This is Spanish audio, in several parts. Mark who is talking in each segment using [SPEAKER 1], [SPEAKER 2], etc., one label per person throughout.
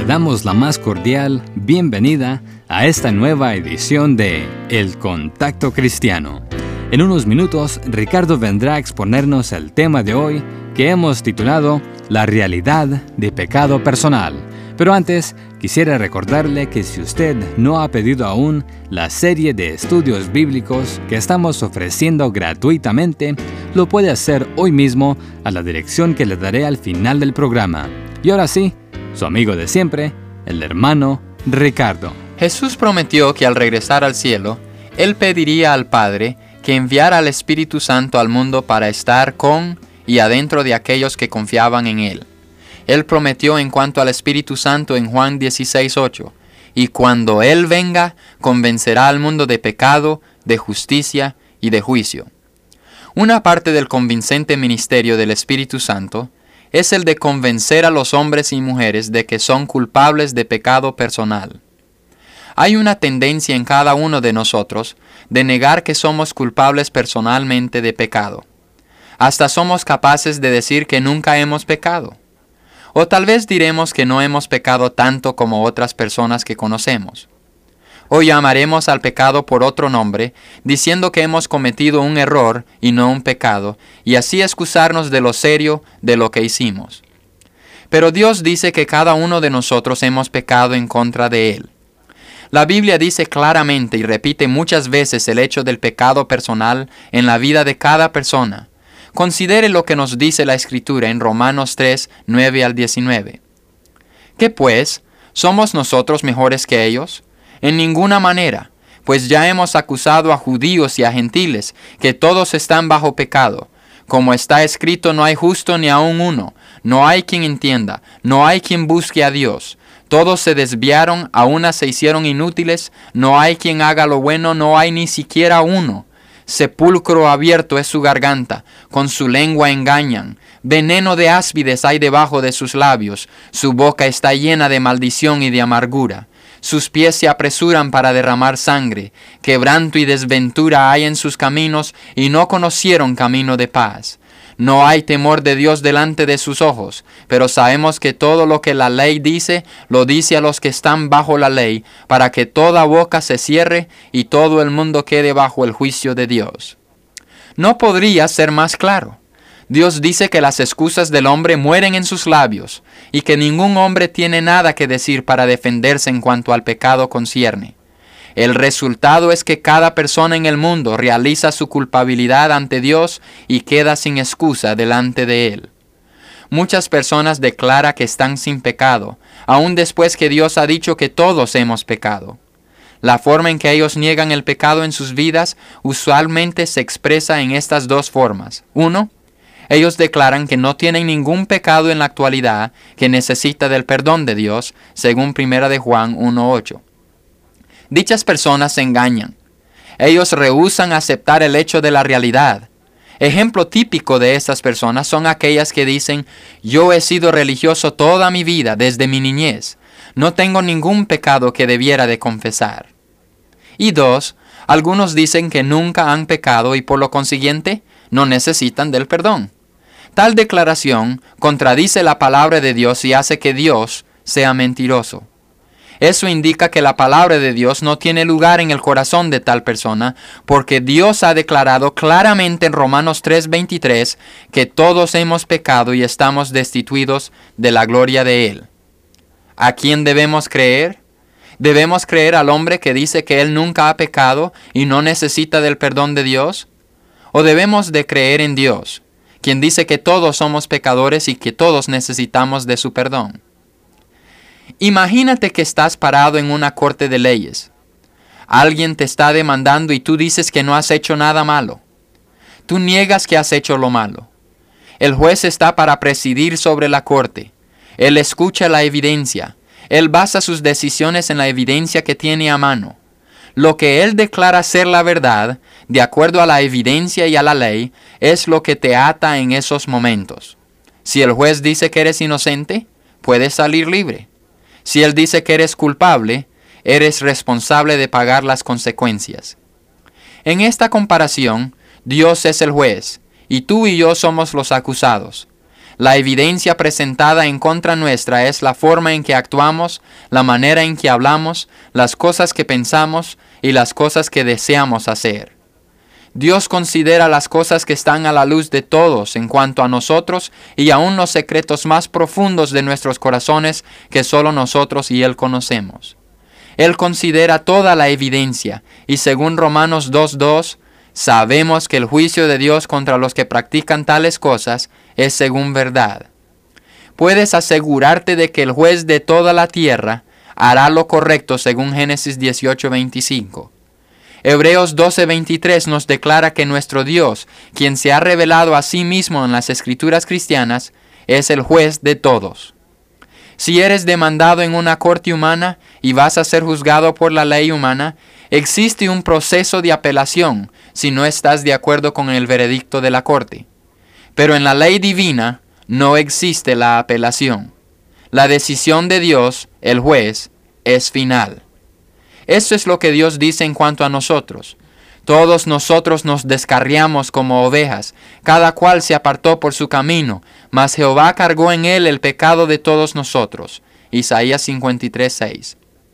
[SPEAKER 1] damos la más cordial bienvenida a esta nueva edición de El Contacto Cristiano. En unos minutos, Ricardo vendrá a exponernos el tema de hoy que hemos titulado La realidad de pecado personal. Pero antes, quisiera recordarle que si usted no ha pedido aún la serie de estudios bíblicos que estamos ofreciendo gratuitamente, lo puede hacer hoy mismo a la dirección que le daré al final del programa. Y ahora sí, su amigo de siempre, el hermano Ricardo.
[SPEAKER 2] Jesús prometió que al regresar al cielo, Él pediría al Padre que enviara al Espíritu Santo al mundo para estar con y adentro de aquellos que confiaban en Él. Él prometió en cuanto al Espíritu Santo en Juan 16:8, y cuando Él venga, convencerá al mundo de pecado, de justicia y de juicio. Una parte del convincente ministerio del Espíritu Santo es el de convencer a los hombres y mujeres de que son culpables de pecado personal. Hay una tendencia en cada uno de nosotros de negar que somos culpables personalmente de pecado. Hasta somos capaces de decir que nunca hemos pecado. O tal vez diremos que no hemos pecado tanto como otras personas que conocemos. O llamaremos al pecado por otro nombre, diciendo que hemos cometido un error y no un pecado, y así excusarnos de lo serio de lo que hicimos. Pero Dios dice que cada uno de nosotros hemos pecado en contra de Él. La Biblia dice claramente y repite muchas veces el hecho del pecado personal en la vida de cada persona. Considere lo que nos dice la Escritura en Romanos 3, 9 al 19. ¿Qué pues? ¿Somos nosotros mejores que ellos? En ninguna manera, pues ya hemos acusado a judíos y a gentiles, que todos están bajo pecado. Como está escrito, no hay justo ni aun uno, no hay quien entienda, no hay quien busque a Dios. Todos se desviaron, a una se hicieron inútiles, no hay quien haga lo bueno, no hay ni siquiera uno. Sepulcro abierto es su garganta, con su lengua engañan. Veneno de áspides hay debajo de sus labios, su boca está llena de maldición y de amargura. Sus pies se apresuran para derramar sangre, quebranto y desventura hay en sus caminos, y no conocieron camino de paz. No hay temor de Dios delante de sus ojos, pero sabemos que todo lo que la ley dice, lo dice a los que están bajo la ley, para que toda boca se cierre y todo el mundo quede bajo el juicio de Dios. No podría ser más claro. Dios dice que las excusas del hombre mueren en sus labios, y que ningún hombre tiene nada que decir para defenderse en cuanto al pecado concierne. El resultado es que cada persona en el mundo realiza su culpabilidad ante Dios y queda sin excusa delante de Él. Muchas personas declaran que están sin pecado, aun después que Dios ha dicho que todos hemos pecado. La forma en que ellos niegan el pecado en sus vidas usualmente se expresa en estas dos formas. 1. Ellos declaran que no tienen ningún pecado en la actualidad que necesita del perdón de Dios, según 1 de Juan 1:8. Dichas personas se engañan. Ellos rehúsan aceptar el hecho de la realidad. Ejemplo típico de estas personas son aquellas que dicen: yo he sido religioso toda mi vida, desde mi niñez. No tengo ningún pecado que debiera de confesar. Y 2, algunos dicen que nunca han pecado y por lo consiguiente no necesitan del perdón. Tal declaración contradice la palabra de Dios y hace que Dios sea mentiroso. Eso indica que la palabra de Dios no tiene lugar en el corazón de tal persona, porque Dios ha declarado claramente en Romanos 3:23 que todos hemos pecado y estamos destituidos de la gloria de Él. ¿A quién debemos creer? ¿Debemos creer al hombre que dice que él nunca ha pecado y no necesita del perdón de Dios? ¿O debemos de creer en Dios, quien dice que todos somos pecadores y que todos necesitamos de su perdón? Imagínate que estás parado en una corte de leyes. Alguien te está demandando y tú dices que no has hecho nada malo. Tú niegas que has hecho lo malo. El juez está para presidir sobre la corte. Él escucha la evidencia. Él basa sus decisiones en la evidencia que tiene a mano. Lo que él declara ser la verdad, de acuerdo a la evidencia y a la ley, es lo que te ata en esos momentos. Si el juez dice que eres inocente, puedes salir libre. Si él dice que eres culpable, eres responsable de pagar las consecuencias. En esta comparación, Dios es el juez, y tú y yo somos los acusados. La evidencia presentada en contra nuestra es la forma en que actuamos, la manera en que hablamos, las cosas que pensamos y las cosas que deseamos hacer. Dios considera las cosas que están a la luz de todos en cuanto a nosotros y aún los secretos más profundos de nuestros corazones que solo nosotros y Él conocemos. Él considera toda la evidencia y según Romanos 2:2, sabemos que el juicio de Dios contra los que practican tales cosas es según verdad. Puedes asegurarte de que el juez de toda la tierra hará lo correcto según Génesis 18:25. Hebreos 12:23 nos declara que nuestro Dios, quien se ha revelado a sí mismo en las Escrituras cristianas, es el juez de todos. Si eres demandado en una corte humana y vas a ser juzgado por la ley humana, existe un proceso de apelación si no estás de acuerdo con el veredicto de la corte. Pero en la ley divina no existe la apelación. La decisión de Dios, el juez, es final. Esto es lo que Dios dice en cuanto a nosotros. Todos nosotros nos descarriamos como ovejas, cada cual se apartó por su camino, mas Jehová cargó en él el pecado de todos nosotros. Isaías 53:6.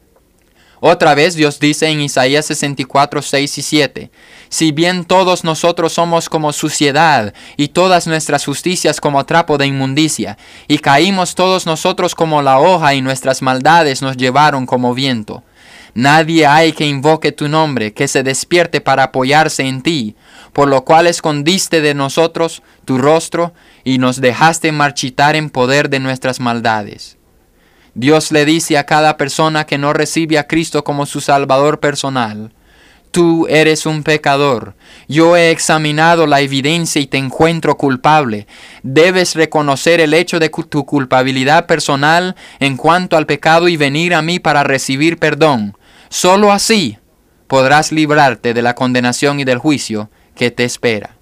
[SPEAKER 2] Otra vez Dios dice en Isaías 64:6 y 7, si bien todos nosotros somos como suciedad, y todas nuestras justicias como trapo de inmundicia, y caímos todos nosotros como la hoja, y nuestras maldades nos llevaron como viento. Nadie hay que invoque tu nombre, que se despierte para apoyarse en ti, por lo cual escondiste de nosotros tu rostro, y nos dejaste marchitar en poder de nuestras maldades. Dios le dice a cada persona que no recibe a Cristo como su Salvador personal, tú eres un pecador, yo he examinado la evidencia y te encuentro culpable. Debes reconocer el hecho de tu culpabilidad personal en cuanto al pecado y venir a mí para recibir perdón. Solo así podrás librarte de la condenación y del juicio que te espera.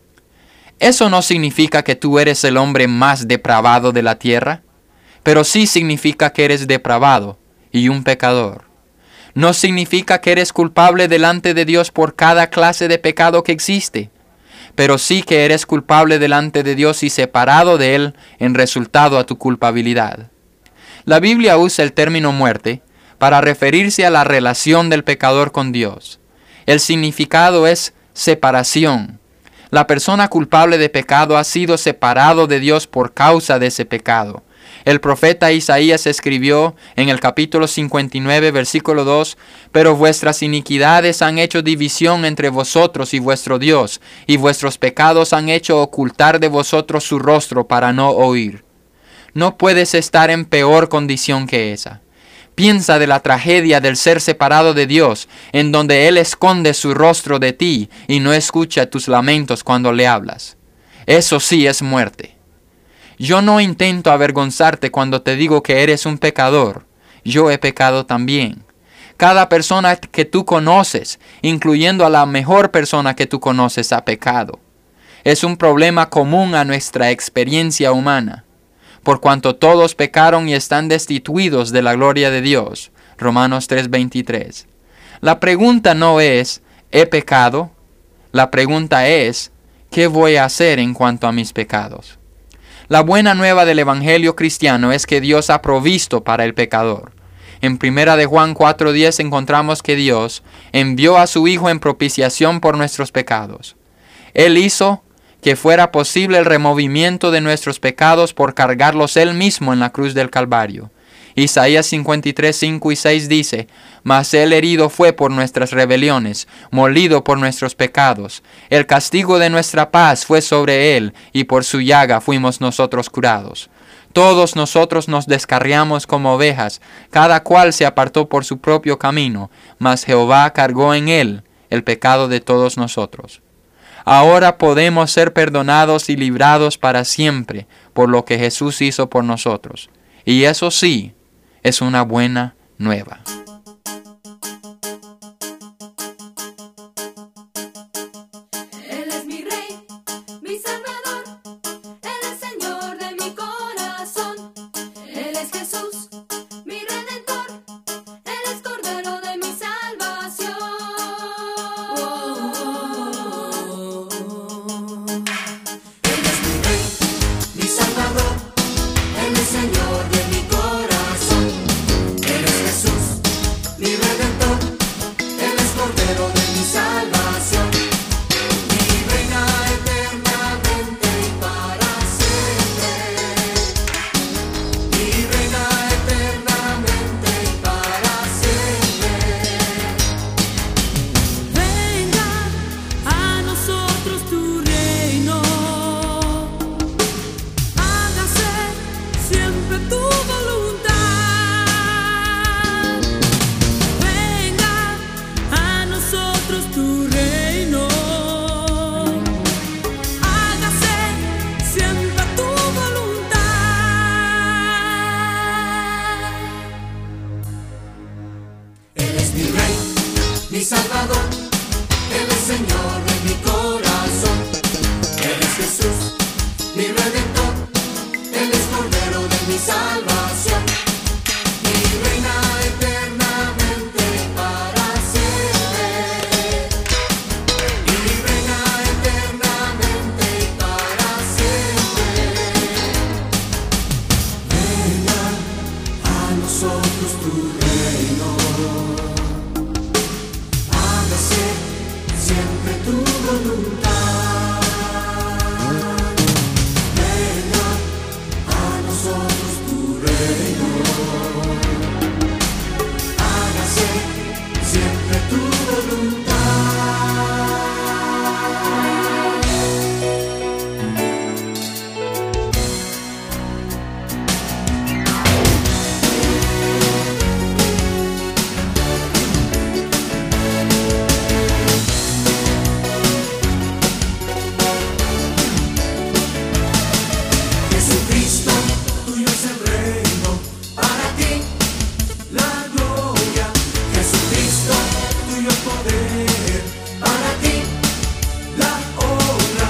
[SPEAKER 2] Eso no significa que tú eres el hombre más depravado de la tierra, pero sí significa que eres depravado y un pecador. No significa que eres culpable delante de Dios por cada clase de pecado que existe, pero sí que eres culpable delante de Dios y separado de Él en resultado a tu culpabilidad. La Biblia usa el término muerte para referirse a la relación del pecador con Dios. El significado es separación. La persona culpable de pecado ha sido separado de Dios por causa de ese pecado. El profeta Isaías escribió en el capítulo 59, versículo 2, pero vuestras iniquidades han hecho división entre vosotros y vuestro Dios, y vuestros pecados han hecho ocultar de vosotros su rostro para no oír. No puedes estar en peor condición que esa. Piensa de la tragedia del ser separado de Dios, en donde Él esconde su rostro de ti y no escucha tus lamentos cuando le hablas. Eso sí es muerte. Yo no intento avergonzarte cuando te digo que eres un pecador. Yo he pecado también. Cada persona que tú conoces, incluyendo a la mejor persona que tú conoces, ha pecado. Es un problema común a nuestra experiencia humana. Por cuanto todos pecaron y están destituidos de la gloria de Dios. Romanos 3:23. La pregunta no es, ¿he pecado? La pregunta es, ¿qué voy a hacer en cuanto a mis pecados? La buena nueva del Evangelio cristiano es que Dios ha provisto para el pecador. En 1 de Juan 4:10 encontramos que Dios envió a su Hijo en propiciación por nuestros pecados. Él hizo que fuera posible el removimiento de nuestros pecados por cargarlos Él mismo en la cruz del Calvario. Isaías 53:5 y 6 dice, mas Él herido fue por nuestras rebeliones, molido por nuestros pecados. El castigo de nuestra paz fue sobre Él, y por su llaga fuimos nosotros curados. Todos nosotros nos descarriamos como ovejas, cada cual se apartó por su propio camino, mas Jehová cargó en Él el pecado de todos nosotros. Ahora podemos ser perdonados y librados para siempre por lo que Jesús hizo por nosotros. Y eso sí, es una buena nueva.
[SPEAKER 3] Él es mi Rey, mi Salvador, Él es Señor de mi corazón. Él es Jesús, mi Redentor, Él es Cordero de mi salvación. Él es mi Rey, mi Salvador. mi Salvador, Él es Señor de mi corazón. Él es Jesús, mi Redentor, Él es Cordero de mi salvación. Y reina eternamente para siempre. Y reina eternamente para siempre. Venga a nosotros tu reino. Hágase siempre tu voluntad. Venga a nosotros tu reino. Hágase siempre tu voluntad. Jesucristo, tuyo es el reino, para ti la gloria. Jesucristo, tuyo el poder, para ti la honra.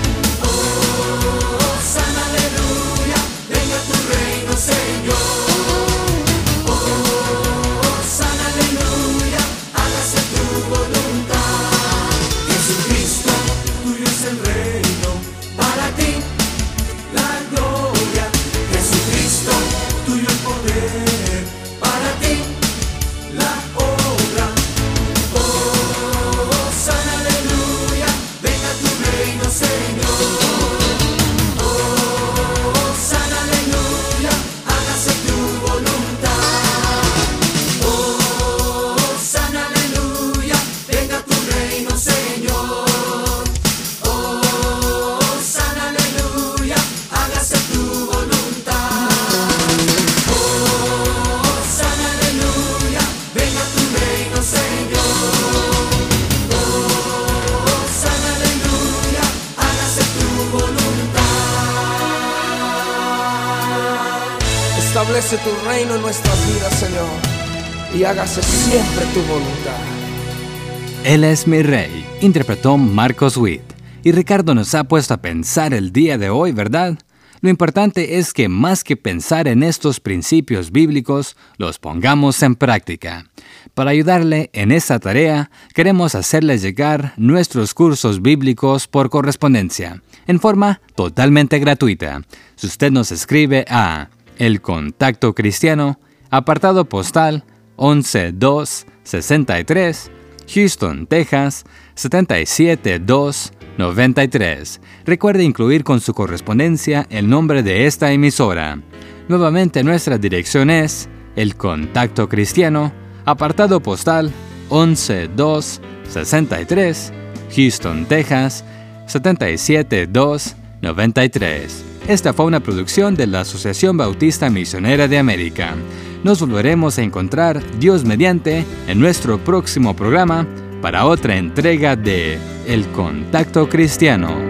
[SPEAKER 3] Oh, sana, aleluya, venga tu reino, Señor. Oh, sana, aleluya, hágase tu voluntad. Jesucristo, tuyo es el reino, para ti la gloria. Jesucristo, tuyo el poder, para ti la honra. Oh, sana, aleluya, venga tu reino, Señor. Oh, sana, aleluya, hágase tu voluntad. Oh, sana, aleluya, venga tu reino, Señor. Oh, sana, aleluya, hágase tu voluntad. Oh, sana, aleluya, venga tu reino, Señor. Oh, sana, aleluya, hágase tu voluntad.
[SPEAKER 4] Establece tu reino en nuestras vidas, Señor, y hágase siempre tu voluntad.
[SPEAKER 1] Él es mi rey, interpretó Marcos Witt. Y Ricardo nos ha puesto a pensar el día de hoy, ¿verdad? Lo importante es que más que pensar en estos principios bíblicos, los pongamos en práctica. Para ayudarle en esta tarea, queremos hacerle llegar nuestros cursos bíblicos por correspondencia, en forma totalmente gratuita. Si usted nos escribe a El Contacto Cristiano, apartado postal 11263, Houston, Texas 77293. Recuerde incluir con su correspondencia el nombre de esta emisora. Nuevamente nuestra dirección es El Contacto Cristiano, apartado postal 11263, Houston, Texas 77293. Esta fue una producción de la Asociación Bautista Misionera de América. Nos volveremos a encontrar, Dios mediante, en nuestro próximo programa para otra entrega de El Contacto Cristiano.